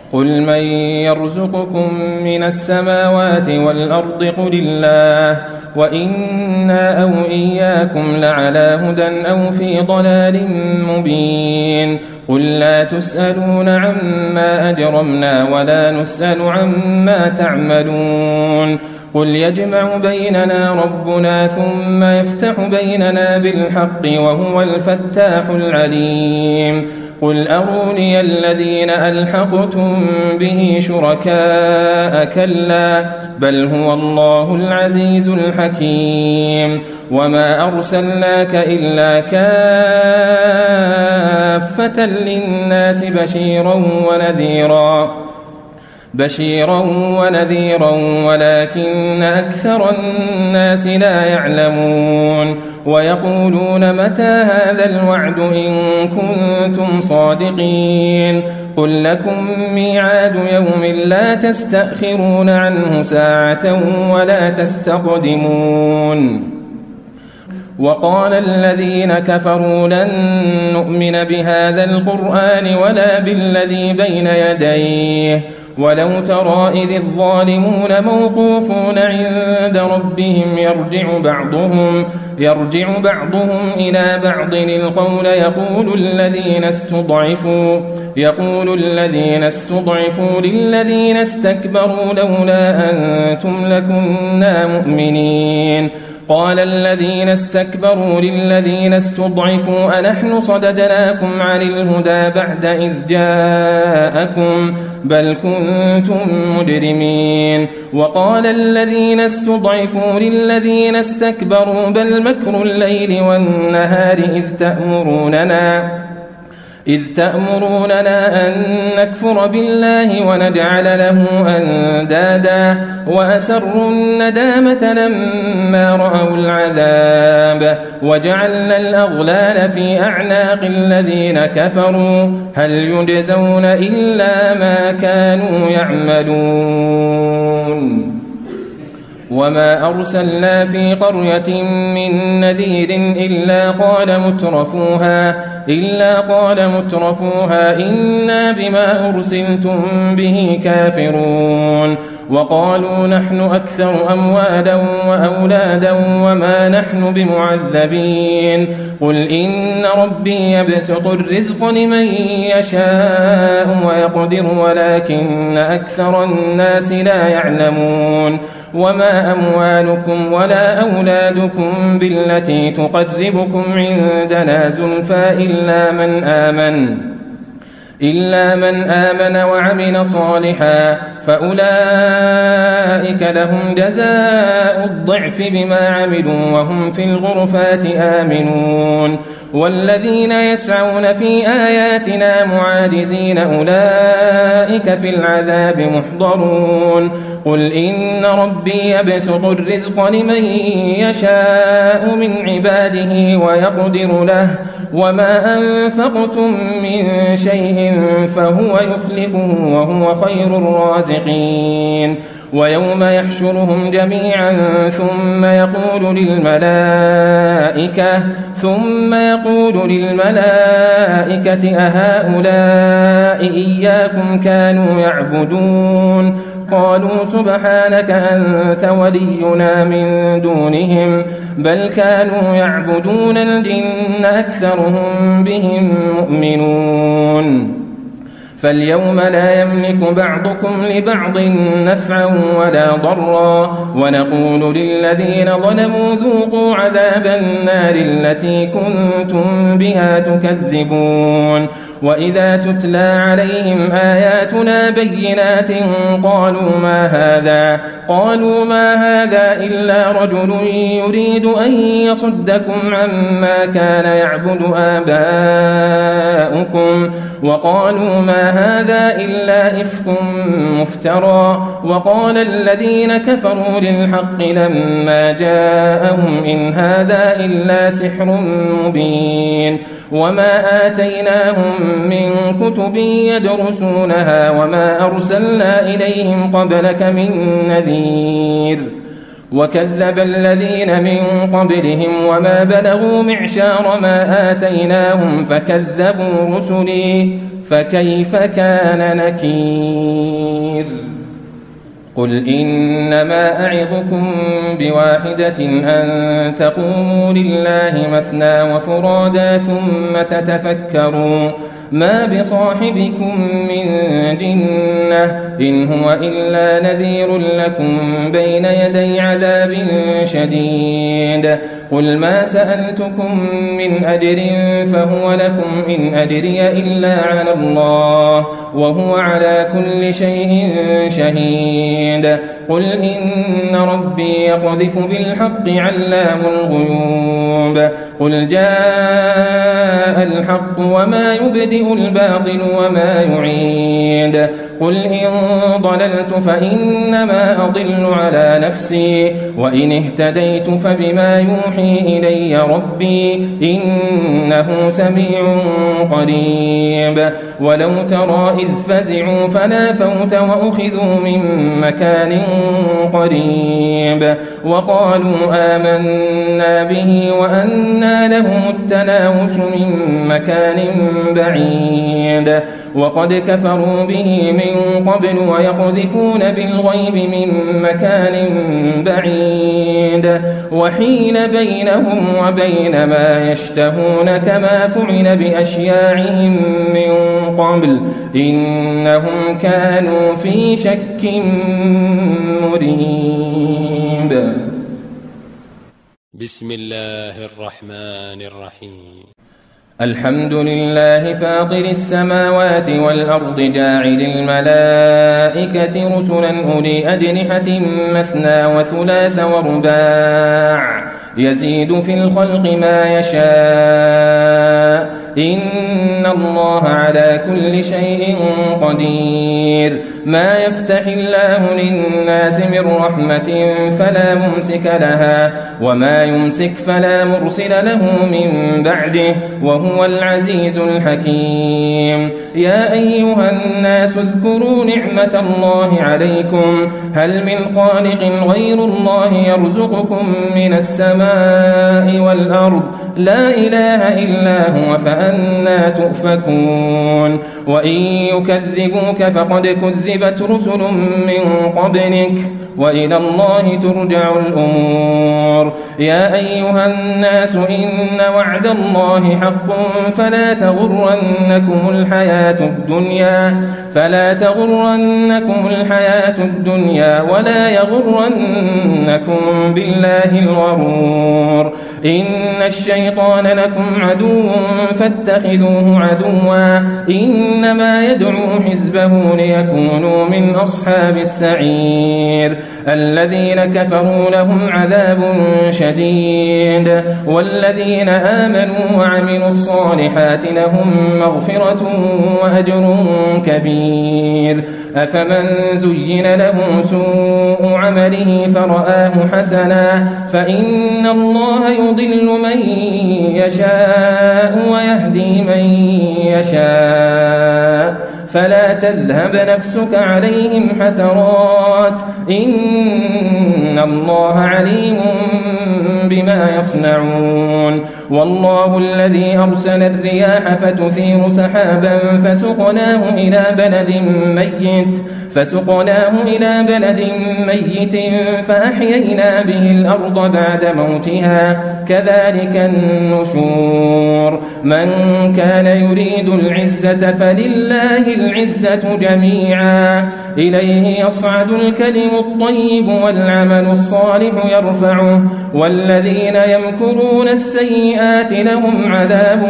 قل من يرزقكم من السماوات والأرض قل الله وإنا أو إياكم لعلى هدى أو في ضلال مبين قل لا تسألون عما أجرمنا ولا نسأل عما تعملون قل يجمع بيننا ربنا ثم يفتح بيننا بالحق وهو الفتاح العليم قل أروني الذين ألحقتم به شركاء كلا بل هو الله العزيز الحكيم وما أرسلناك إلا كافة للناس بشيرا ونذيرا ولكن أكثر الناس لا يعلمون ويقولون متى هذا الوعد إن كنتم صادقين قل لكم ميعاد يوم لا تستأخرون عنه ساعة ولا تستقدمون وقال الذين كفروا لن نؤمن بهذا القرآن ولا بالذي بين يديه ولو ترى إذ الظالمون موقوفون عند ربهم يرجع بعضهم إلى بعض القول يقول الذين استضعفوا للذين استكبروا لولا أنتم لكنا مؤمنين قال الذين استكبروا للذين استضعفوا أنحن صددناكم عن الهدى بعد إذ جاءكم بل كنتم مجرمين وقال الذين استضعفوا للذين استكبروا بل مكر الليل والنهار إذ تأمروننا أن نكفر بالله ونجعل له أندادا وأسروا الندامة لما رأوا العذاب وجعلنا الأغلال في أعناق الذين كفروا هل يجزون إلا ما كانوا يعملون وما أرسلنا في قرية من نذير إلا قال مترفوها إنا بما أرسلتم به كافرون وقالوا نحن أكثر أموالا وأولادا وما نحن بمعذبين قل إن ربي يبسط الرزق لمن يشاء ويقدر ولكن أكثر الناس لا يعلمون وما أموالكم ولا أولادكم بالتي تقربكم عندنا زلفى إلا من آمن وعمل صالحا فأولئك لهم جزاء الضعف بما عملوا وهم في الغرفات آمنون والذين يسعون في آياتنا معاجزين أولئك في العذاب محضرون قل إن ربي يبسط الرزق لمن يشاء من عباده ويقدر له وما أنفقتم من شيء فهو يخلفه وهو خير الرازقين ويوم يحشرهم جميعا ثم يقول للملائكة أهؤلاء إياكم كانوا يعبدون قالوا سبحانك أنت ولينا من دونهم بل كانوا يعبدون الجن أكثرهم بهم مؤمنون فاليوم لا يملك بعضكم لبعض نفعا ولا ضرا ونقول للذين ظلموا ذوقوا عذاب النار التي كنتم بها تكذبون وإذا تتلى عليهم آياتنا بينات قالوا ما هذا إلا رجل يريد أن يصدكم عما كان يعبد آباؤكم وقالوا ما هذا إلا إفك مفترى وقال الذين كفروا للحق لما جاءهم إن هذا إلا سحر مبين وما آتيناهم من كتب يدرسونها وما أرسلنا إليهم قبلك من نذير وكذب الذين من قبلهم وما بلغوا معشار ما آتيناهم فكيف كان نكير قل إنما أعظكم بواحدة أن تقوموا لله مثنى وفرادا ثم تتفكروا ما بصاحبكم من جنة إن هو إلا نذير لكم بين يدي عذاب شديد قل ما سألتكم من أجر فهو لكم إن أجري إلا على الله وهو على كل شيء شهيد قل إن ربي يقذف بالحق علام الغيوب قل جاء الحق وما يبدئ الباطل وما يعيد قل إن ضللت فإنما أضل على نفسي وإن اهتديت فبما يوحي إلي ربي إنه سميع قريب ولو ترى إذ فزعوا فلا فوت وأخذوا من مكان قريب وقالوا آمنا به وأنى لهم التناوش من مكان بعيد وقد كفروا به من قبل ويقذفون بالغيب من مكان بعيد وحيل بينهم وبين ما يشتهون كما فعل بأشياعهم من قبل إنهم كانوا في شك مريب. بسم الله الرحمن الرحيم. الحمد لله فاطر السماوات والأرض جاعل الملائكة رسلا أولي أجنحة مثنى وثلاث ورباع يزيد في الخلق ما يشاء إن الله على كل شيء قدير ما يفتح الله للناس من رحمة فلا ممسك لها وما يمسك فلا مرسل له من بعده وهو العزيز الحكيم. يا أيها الناس اذكروا نعمة الله عليكم هل من خالق غير الله يرزقكم من السماء والأرض لا إله إلا هو فأنى تؤفكون. وإن يكذبوك فقد كذبت رسل من قبلك وإلى الله ترجع الأمور. يا أيها الناس إن وعد الله حق فلا تغرنكم الحياة الدنيا ولا يغرنكم بالله الغرور. إن الشيطان لكم عدو فاتخذوه عدوا إنما يدعو حزبه ليكونوا من أصحاب السعير. الذين كفروا لهم عذاب شديد والذين آمنوا وعملوا الصالحات لهم مغفرة وأجر كبير. أفمن زين له سوء عمله فرآه حسنا فإن الله يضل من يشاء ويهدي من يشاء فلا تذهب نفسك عليهم حسرات إن الله عليم بما يصنعون. والله الذي أرسل الرياح فتثير سحابا فسقناه إلى بلد ميت فأحيينا به الأرض بعد موتها كذلك النشور. من كان يريد العزة فلله العزة جميعا إليه يصعد الكلم الطيب والعمل الصالح يرفعه والذين يمكرون السيئات لهم عذاب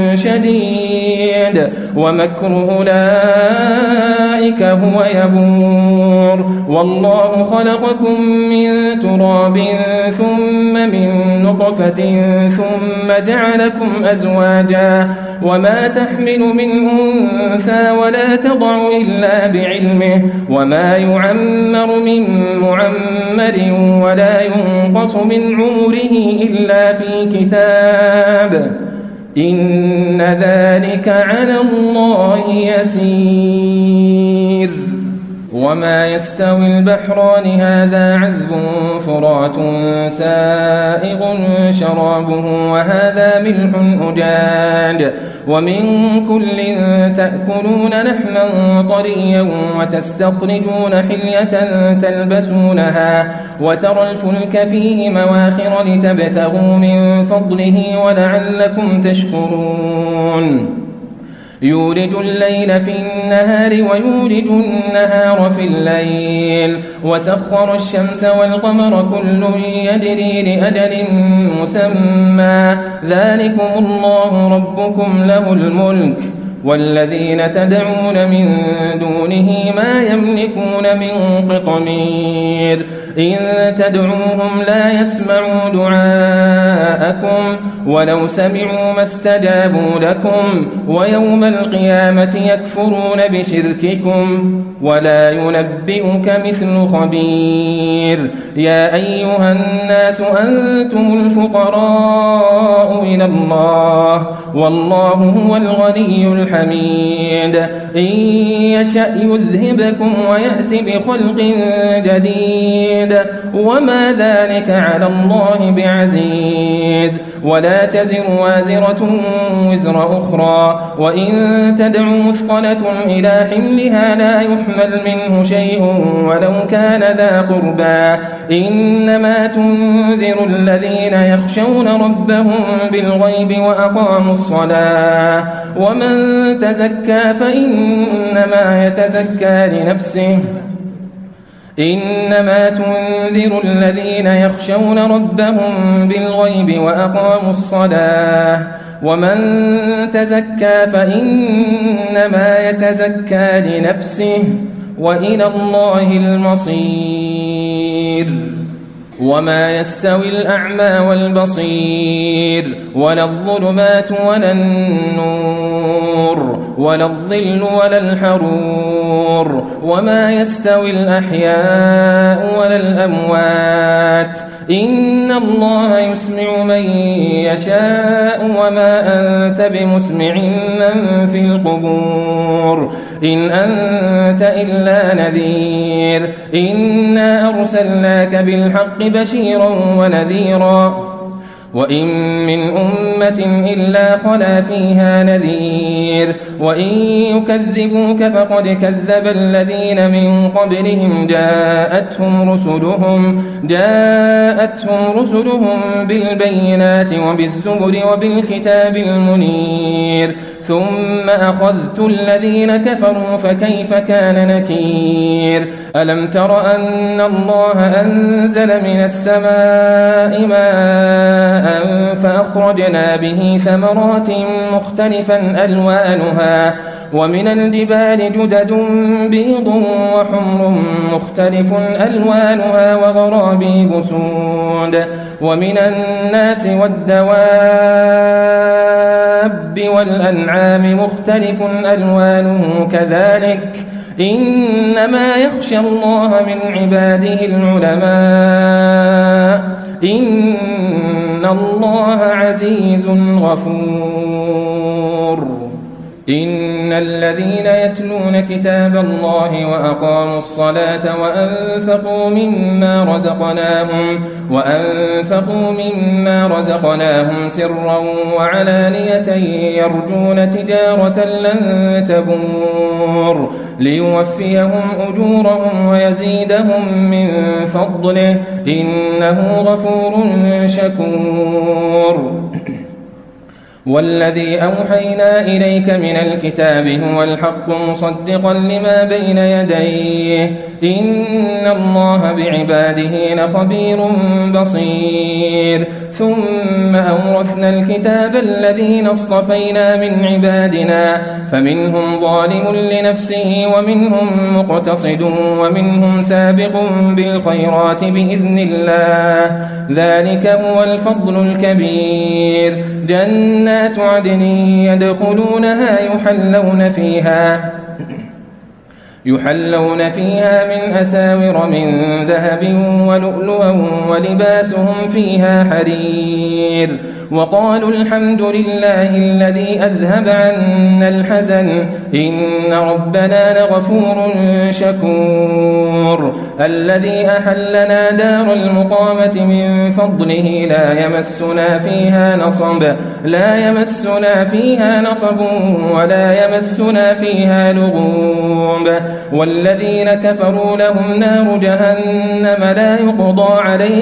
شديد ومكر أولئك هو يبور. والله خلقكم من تراب ثم من نطفة ثم جعلكم أزواجا وما تحمل من أنثى ولا تضع إلا بعلمه وما يعمر من معمر ولا ينقص من عمره إلا في كتاب إن ذلك على الله يسير. وما يستوي البحران هذا عذب فرات سائغ شرابه وهذا ملح أجاج ومن كل تأكلون لحما طريا وتستخرجون حلية تلبسونها وترى الفلك فيه مواخر لتبتغوا من فضله ولعلكم تشكرون يولج الليل في النهار ويولج النهار في الليل وسخر الشمس والقمر كل يجري لأجل مسمى ذلكم الله ربكم له الملك والذين تدعون من دونه ما يملكون من قطمير إن تدعوهم لا يسمعوا دعاءكم ولو سمعوا ما استجابوا لكم ويوم القيامة يكفرون بشرككم ولا ينبئك مثل خبير يا أيها الناس أنتم الفقراء إلى الله والله هو الغني الحميد إن يشأ يذهبكم ويأتي بخلق جديد وما ذلك على الله بعزيز ولا تزر وازرة وزر أخرى وإن تدع مثقلة إلى حملها لا يحمل منه شيء ولو كان ذا قربى إنما تنذر الذين يخشون ربهم بالغيب وأقاموا الصلاة ومن تزكى فإنما يتزكى لنفسه إنما تنذر الذين يخشون ربهم بالغيب وأقاموا الصلاة ومن تزكى فإنما يتزكى لنفسه وإلى الله المصير وما يستوي الأعمى والبصير ولا الظلمات ولا النور ولا الظل ولا الحرور وما يستوي الأحياء ولا الأموات إن الله يسمع من يشاء وما أنت بمسمع من في القبور إن أنت إلا نذير إنا أرسلناك بالحق بشيرا ونذيرا وإن من أمة إلا خلا فيها نذير وإن يكذبوك فقد كذب الذين من قبلهم جاءتهم رسلهم بالبينات وبالزبر وبالكتاب المنير ثم أخذت الذين كفروا فكيف كان نكير ألم تر أن الله أنزل من السماء ماء فأخرجنا به ثمرات مختلفا ألوانها ومن الجبال جدد بيض وحمر مختلف ألوانها وغرابيب سود ومن الناس والدواب والأنعام مختلف ألوانه كذلك إنما يخشى الله من عباده العلماء إن الله عزيز غفور إن الذين يتلون كتاب الله وأقاموا الصلاة وأنفقوا مما رزقناهم سرا وعلانية يرجون تجارة لن تبور ليوفيهم أجورهم ويزيدهم من فضله إنه غفور شكور والذي أوحينا إليك من الكتاب هو الحق مصدقا لما بين يديه إن الله بعباده لخبير بصير ثم أورثنا الكتاب الذين اصطفينا من عبادنا فمنهم ظالم لنفسه ومنهم مقتصد ومنهم سابق بالخيرات بإذن الله ذلك هو الفضل الكبير جنات عدن يدخلونها يحلون فيها من أساور من ذهب ولؤلؤا ولباسهم فيها حرير وقالوا الحمد لله الذي أذهب عنا الحزن إن ربنا لغفور شكور الذي أحلنا دار المقامة من فضله لا يمسنا فيها نصب ولا يمسنا فيها لغوب والذين كفروا لهم نار جهنم لا يقضى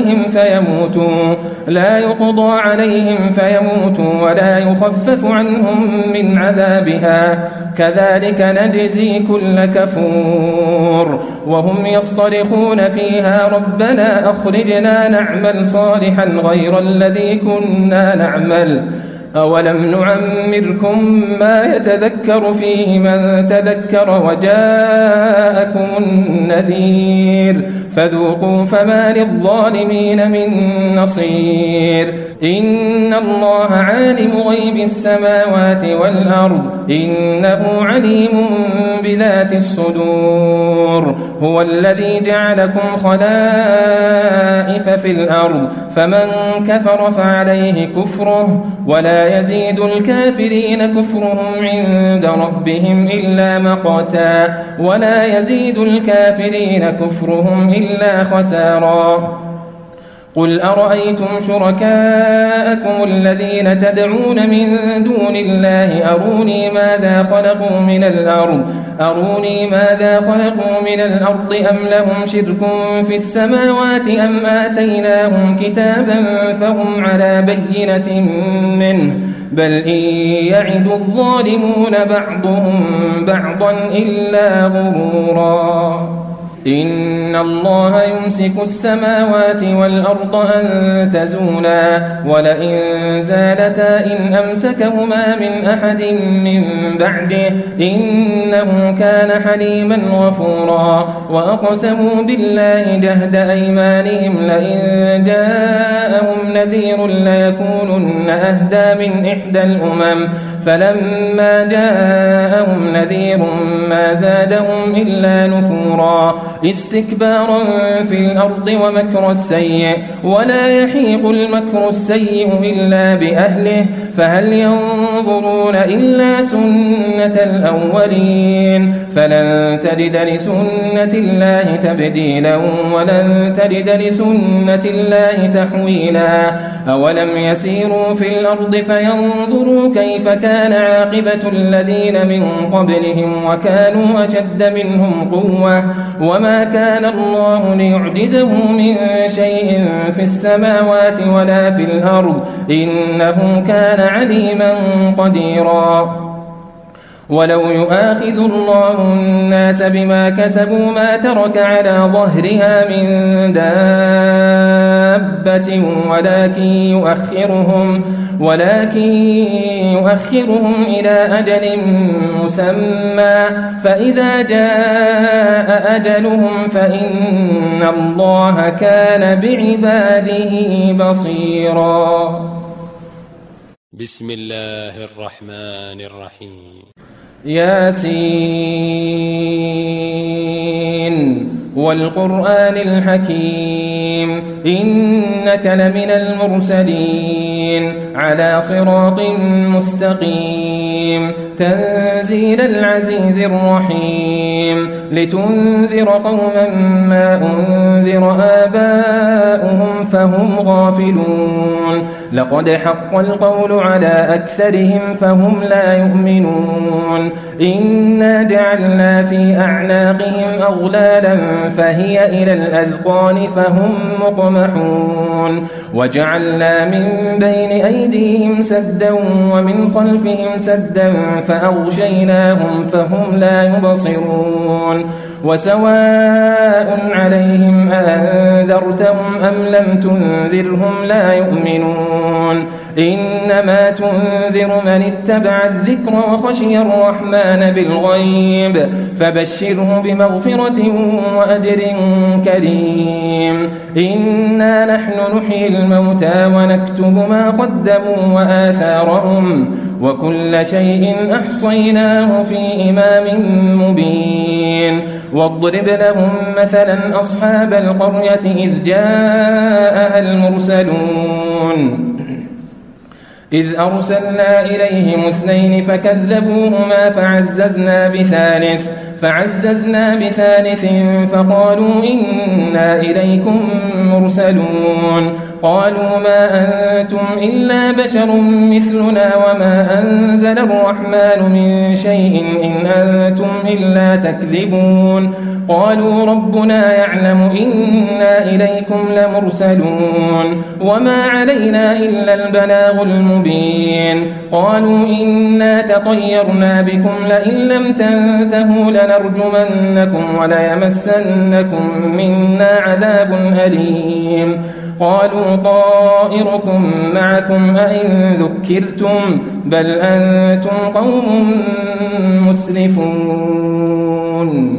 عليهم فيموتوا ولا يخفف عنهم من عذابها كذلك نجزي كل كفور وهم يصطرخون فيها ربنا أخرجنا نعمل صالحا غير الذي كنا نعمل أولم نعمركم ما يتذكر فيه من تذكر وجاءكم النذير فذوقوا فما للظالمين من نصير إن الله عالم غيب السماوات والأرض إنه عليم بذات الصدور هو الذي جعلكم خلائف في الأرض فمن كفر فعليه كفره ولا يزيد الكافرين كفرهم عند ربهم إلا مقتا ولا يزيد الكافرين كفرهم إلا خسارا قل أرأيتم شركاءكم الذين تدعون من دون الله أروني ماذا خلقوا من الأرض أم لهم شرك في السماوات أم آتيناهم كتابا فهم على بينة منه بل إن يعد الظالمون بعضهم بعضا إلا غرورا إن الله يمسك السماوات والأرض أن تزولا ولئن زالتا إن أمسكهما من أحد من بعده إنه كان حليما غفورا وأقسموا بالله جهد أيمانهم لئن جاءهم نذير ليكونن أهدى من إحدى الأمم فلما جاءهم نذير ما زادهم إلا نفورا استكبارا في الأرض ومكر السيء ولا يحيق المكر السيء إلا بأهله فهل ينظرون إلا سنة الأولين فلن تجد لسنة الله تبديلا ولن تجد لسنة الله تحويلا أولم يسيروا في الأرض فينظروا كيف كان عاقبة الذين من قبلهم وكانوا أشد منهم قوة وما كان الله ليعجزه من شيء في السماوات ولا في الأرض إنه كان عليما قديرا ولو يؤاخذ الله الناس بما كسبوا ما ترك على ظهرها من دابة ولكن يؤخرهم إلى أجل مسمى فإذا جاء أجلهم فإن الله كان بعباده بصيرا بسم الله الرحمن الرحيم ياسين والقرآن الحكيم إنك لمن المرسلين على صراط مستقيم تنزيل العزيز الرحيم لتنذر قوما ما أنذر آباؤهم فهم غافلون لقد حق القول على أكثرهم فهم لا يؤمنون إنا جعلنا في أعناقهم أغلالا فهي إلى الأذقان فهم مقمحون وجعلنا من بين أيديهم سدا ومن خلفهم سدا فأغشيناهم فهم لا يبصرون وسواء عليهم أنذرتهم أم لم تنذرهم لا يؤمنون إنما تنذر من اتبع الذكر وخشي الرحمن بالغيب فبشره بمغفرة وأجر كريم إنا نحن نحيي الموتى ونكتب ما قدموا وآثارهم وكل شيء أحصيناه في إمام مبين واضرب لهم مثلا أصحاب القرية إذ جاءها المرسلون إذ أرسلنا إليهم 2 فكذبوهما فعززنا بثالث فقالوا إنا إليكم مرسلون قالوا ما أنتم إلا بشر مثلنا وما أنزل الرحمن من شيء إن أنتم إلا تكذبون قالوا ربنا يعلم إنا إليكم لمرسلون وما علينا إلا البلاغ المبين قالوا إنا تطيرنا بكم لئن لم تنتهوا لنرجمنكم وليمسنكم منا عذاب أليم قالوا طائركم معكم أئن ذكرتم بل أنتم قوم مسرفون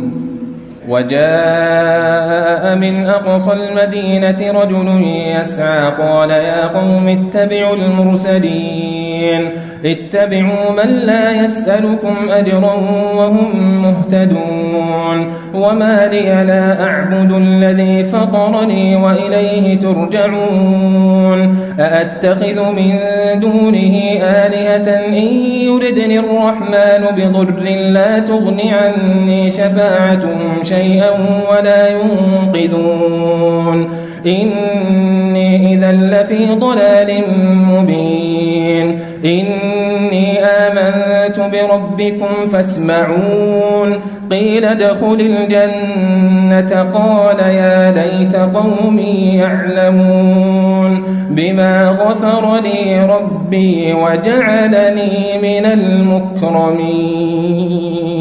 وجاء من أقصى المدينة رجل يسعى قال يا قوم اتبعوا المرسلين اتبعوا من لا يسألكم أجرا وهم مهتدون وما لي لا أعبد الذي فطرني وإليه ترجعون أأتخذ من دونه آلهة إن يردني الرحمن بضر لا تغن عني شفاعتهم شيئا ولا ينقذون إني إذا لفي ضلال مبين إني آمنت بربكم فاسمعون قيل ادخل الجنة قال يا ليت قومي يعلمون بما غفر لي ربي وجعلني من المكرمين